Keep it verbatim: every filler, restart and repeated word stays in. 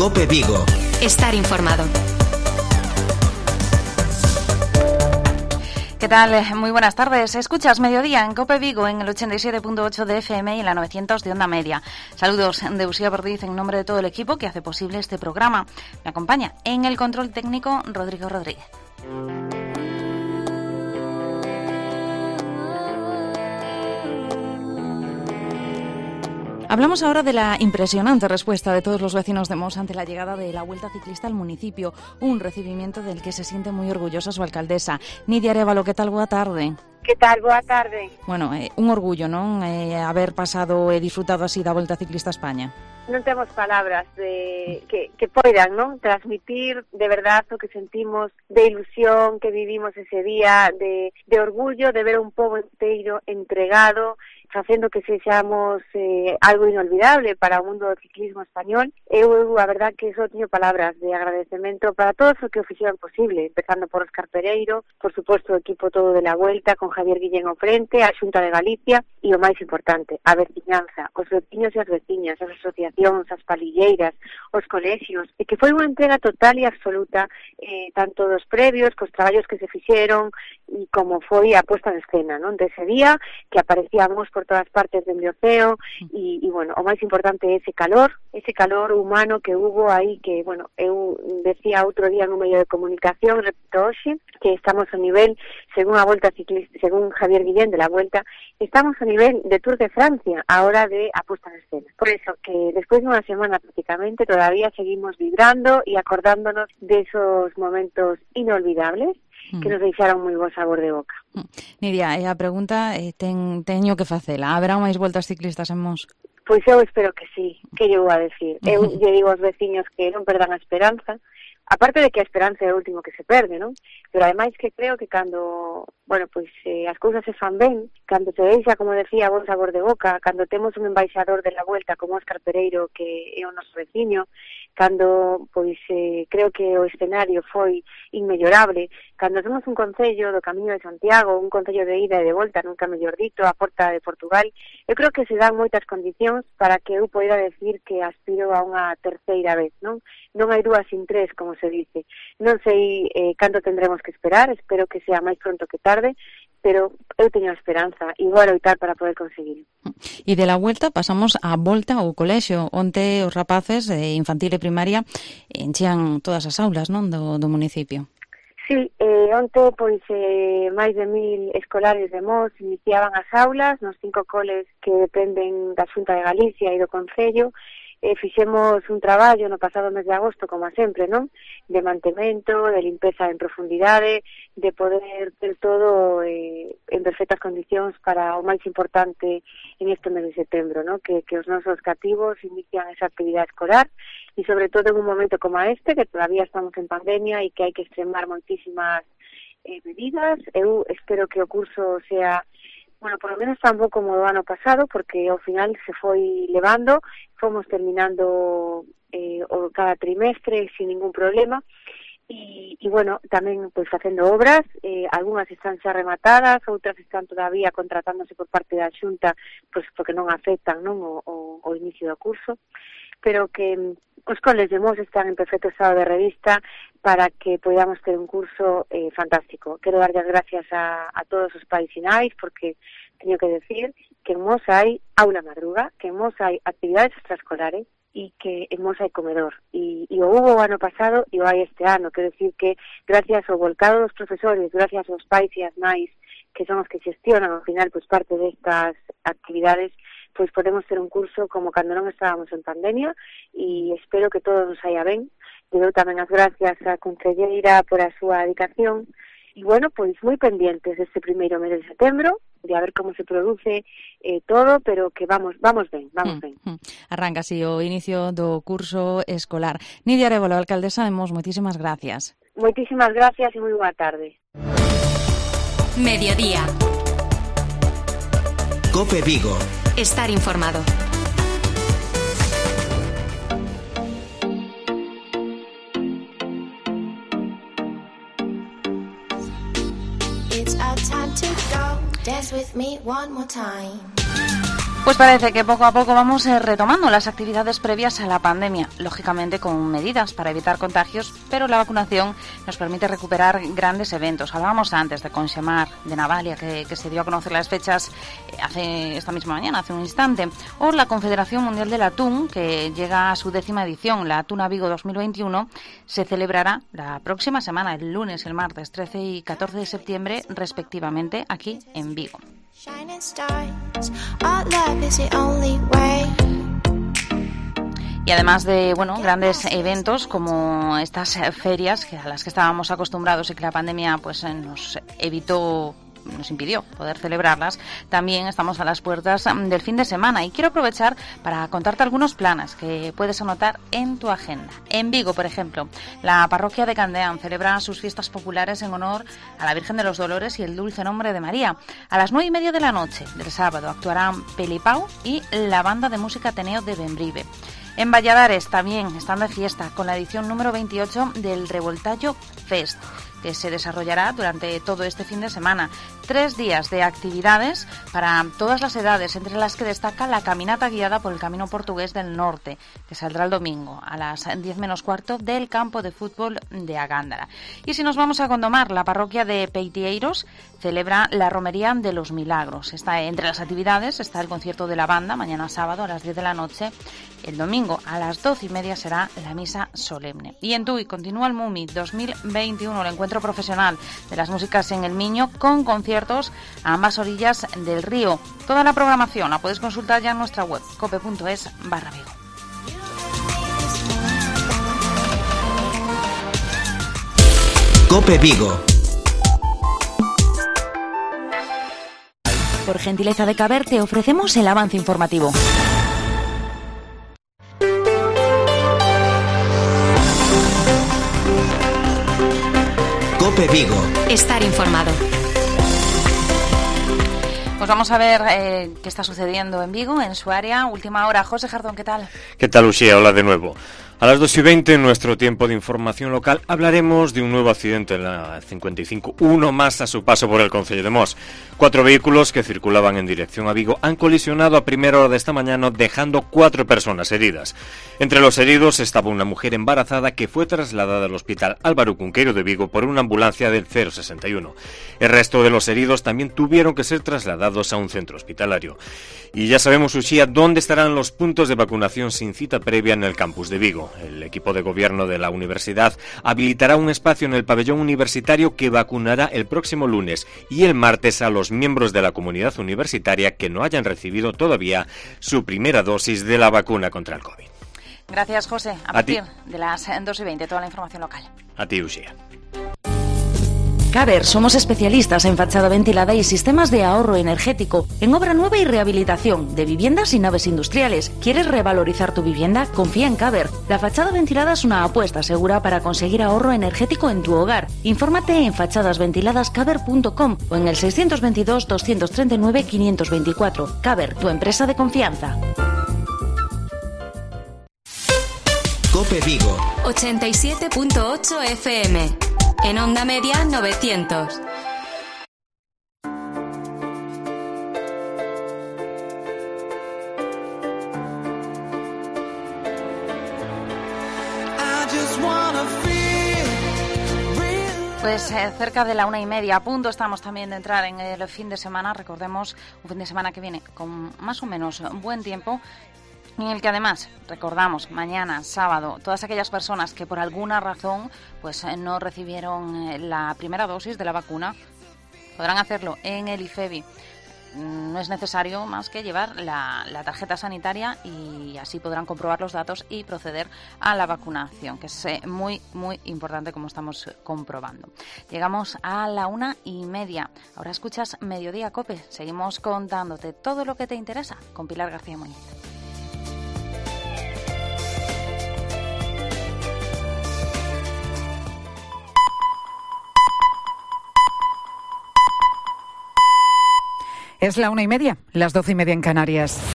COPE Vigo. Estar informado. ¿Qué tal? Muy buenas tardes. Escuchas Mediodía en COPE Vigo en el ochenta y siete punto ocho de F M y en la novecientos de Onda Media. Saludos de Uxía Perdiz en nombre de todo el equipo que hace posible este programa. Me acompaña en el control técnico Rodrigo Rodríguez. Hablamos ahora de la impresionante respuesta de todos los vecinos de Mos ante la llegada de la Vuelta Ciclista al municipio, un recibimiento del que se siente muy orgullosa su alcaldesa. Nidia Arévalo, que tal? Boa tarde. Que tal? Boa tarde. Bueno, eh, un orgullo, non? Eh, haber pasado e disfrutado así da Volta Ciclista a España. Non temos palabras de que, que poidan, non? Transmitir de verdade o que sentimos, de ilusión que vivimos ese día, de, de orgullo de ver un pobo inteiro entregado, facendo que sexamos eh, algo inolvidable para o mundo do ciclismo español. Eu, eu a verdad que só teño palabras de agradecemento para todos os que o fixeron posible, empezando por Óscar Pereiro, por suposto o equipo todo de la Vuelta, con Javier Guillén ao frente, a Xunta de Galicia e o máis importante, a veciñanza, os veciños e as veciñas, as asociacións, as palilleiras, os colexios, e que foi unha entrega total e absoluta, eh, tanto dos previos, cos traballos que se fixeron, e como foi a puesta en escena, non? Dese día, que aparecíamos por todas partes dende o ceo, e, e, bueno, o máis importante é ese calor, ese calor humano que hubo aí, que, bueno, eu decía outro día no medio de comunicación, repito hoxe, que estamos a nivel, según a Volta Ciclista, según Javier Guillén de la Vuelta, estamos a nivel de Tour de Francia, a hora de a puesta en escena. Por eso, que despois de unha semana prácticamente, todavía seguimos vibrando e acordándonos de esos momentos inolvidables, que nos deixaron moi bo sabor de boca. Nidia, a pregunta eh, ten, teño que facela. Haberá máis voltas ciclistas en Mos? Pois eu espero que sí, que eu vou a decir. Eu lle digo aos veciños que non perdan a esperanza, aparte de que a esperanza é o último que se perde, non? Pero ademais que creo que cando, bueno, pois eh, as cousas se fan ben, cando se deixa, como decía, bon sabor de boca, cando temos un embaixador de la Vuelta como Óscar Pereiro, que é o noso veciño, cando, pois, eh, creo que o escenario foi inmellorable, cando temos un concello do Camiño de Santiago, un concello de ida e de volta, nunca mellor dito, a porta de Portugal, eu creo que se dan moitas condicións para que eu poida decir que aspiro a unha terceira vez, non? Non hai dúas sin tres, como se dice. Non sei eh, canto tendremos que esperar, espero que sea máis pronto que tarde, pero eu teño a esperanza e vou a loitar para poder conseguir. E de la Vuelta pasamos á volta ao colexio, onte os rapaces de infantil e primaria enchían todas as aulas, non, do, do municipio. Sí, eh, onte, pois, eh, máis de mil escolares de Mos iniciaban as aulas nos cinco coles que dependen da Xunta de Galicia e do Concello. Eh, fixemos un traballo no pasado mes de agosto, como sempre, non? De mantemento, de limpeza en profundidade, de poder ter todo eh, en perfectas condicións para o máis importante en este mes de setembro, non? Que, que os nosos cativos inician esa actividade escolar e, sobre todo, en un momento como este, que todavía estamos en pandemia e que hai que extremar moitísimas eh, medidas. Eu espero que o curso sea, bueno, por lo menos tan bo como o ano pasado, porque ao final se foi levando, fomos terminando eh, o cada trimestre sin ningún problema, e, e bueno, tamén pois facendo obras, eh, algunhas están xa rematadas, outras están todavía contratándose por parte da Xunta, pois porque non afectan, non, o, o, o inicio do curso, pero que os coles de Mos están en perfecto estado de revista para que podamos ter un curso eh, fantástico. Quero dar as gracias a, a todos os pais e nais, porque teño que decir que en Mos hai aula madruga, que en Mos hai actividades extraescolares e que en Mos hai comedor. E, e o hubo o ano pasado e o hai este ano. Quero decir que gracias ao volcado dos profesores, gracias aos pais e as nais, que son os que gestionan ao final pois parte destas actividades, pois podemos ter un curso como cando non estábamos en pandemia e espero que todo nos saia ben. E dou tamén as gracias á concelleira por a súa dedicación e, bueno, pois moi pendientes deste primeiro mes de setembro, de a ver como se produce eh, todo, pero que vamos vamos ben, vamos ben. Mm, mm. Arranca así o inicio do curso escolar. Nidia Arévalo, alcaldesa de Mos, moitísimas gracias. Moitísimas gracias e moi boa tarde. Mediodía. COPE Vigo. Estar informado. It's our time to go. Dance with me one more time. Pues parece que poco a poco vamos eh, retomando las actividades previas a la pandemia, lógicamente con medidas para evitar contagios, pero la vacunación nos permite recuperar grandes eventos. Hablábamos antes de Conxemar, de Navalia, que, que se dio a conocer las fechas eh, hace esta misma mañana, hace un instante, o la Confederación Mundial del Atún, que llega a su décima edición, la Atuna Vigo dos mil veintiuno, se celebrará la próxima semana, el lunes y el martes trece y catorce de septiembre, respectivamente, aquí en Vigo. Y además de bueno grandes eventos como estas ferias que a las que estábamos acostumbrados y que la pandemia pues nos evitó, nos impidió poder celebrarlas, también estamos a las puertas del fin de semana y quiero aprovechar para contarte algunos planes que puedes anotar en tu agenda. En Vigo, por ejemplo, la parroquia de Candeán celebra sus fiestas populares en honor a la Virgen de los Dolores y el Dulce Nombre de María. A las nueve y media de la noche del sábado actuarán Pelipau y la banda de música Ateneo de Bembrive. En Valladares también están de fiesta con la edición número veintiocho del Revoltallo Fest, que se desarrollará durante todo este fin de semana. Tres días de actividades para todas las edades, entre las que destaca la caminata guiada por el Camino Portugués del Norte, que saldrá el domingo a las diez menos cuarto del campo de fútbol de Agándara. Y si nos vamos a Gondomar, la parroquia de Peitieiros celebra la Romería de los Milagros. Está entre las actividades está el concierto de la banda, mañana sábado a las diez de la noche. El domingo a las doce y media será la misa solemne. Y en Tui continúa el MUMI dos mil veintiuno, el encuentro profesional de las músicas en el Miño, con conciertos a ambas orillas del río. Toda la programación la puedes consultar ya en nuestra web, cope punto es barra Vigo. Cope Vigo. Por gentileza de Caber te ofrecemos el avance informativo. Cope Vigo. Estar informado. Pues vamos a ver eh, qué está sucediendo en Vigo, en su área. Última hora. José Jardón, ¿qué tal? ¿Qué tal, Lucía? Hola de nuevo. A las dos y veinte, en nuestro tiempo de información local, hablaremos de un nuevo accidente en la cincuenta y cinco, uno más a su paso por el concello de Mos. Cuatro vehículos que circulaban en dirección a Vigo han colisionado a primera hora de esta mañana, dejando cuatro personas heridas. Entre los heridos estaba una mujer embarazada que fue trasladada al hospital Álvaro Cunqueiro de Vigo por una ambulancia del cero sesenta y uno. El resto de los heridos también tuvieron que ser trasladados a un centro hospitalario. Y ya sabemos, Uxía, dónde estarán los puntos de vacunación sin cita previa en el campus de Vigo. El equipo de gobierno de la universidad habilitará un espacio en el pabellón universitario que vacunará el próximo lunes y el martes a los miembros de la comunidad universitaria que no hayan recibido todavía su primera dosis de la vacuna contra el COVID. Gracias, José. A, a partir ti. de las dos y veinte, toda la información local. A ti, Uxía. Caber, somos especialistas en fachada ventilada y sistemas de ahorro energético, en obra nueva y rehabilitación de viviendas y naves industriales. ¿Quieres revalorizar tu vivienda? Confía en Caber. La fachada ventilada es una apuesta segura para conseguir ahorro energético en tu hogar. Infórmate en fachades ventiladas caber punto com o en el seiscientos veintidós, doscientos treinta y nueve, quinientos veinticuatro. Caber, tu empresa de confianza. Cope Vigo. ochenta y siete punto ocho F M. En onda media novecientos. Pues eh, cerca de la una y media, a punto estamos también de entrar en el fin de semana. Recordemos, un fin de semana que viene con más o menos buen tiempo, en el que además, recordamos, mañana, sábado, todas aquellas personas que por alguna razón pues no recibieron la primera dosis de la vacuna, podrán hacerlo en el IFEBI. No es necesario más que llevar la, la tarjeta sanitaria y así podrán comprobar los datos y proceder a la vacunación, que es muy, muy importante, como estamos comprobando. Llegamos a la una y media. Ahora escuchas Mediodía Cope. Seguimos contándote todo lo que te interesa con Pilar García Muñiz. Es la una y media, las doce y media en Canarias.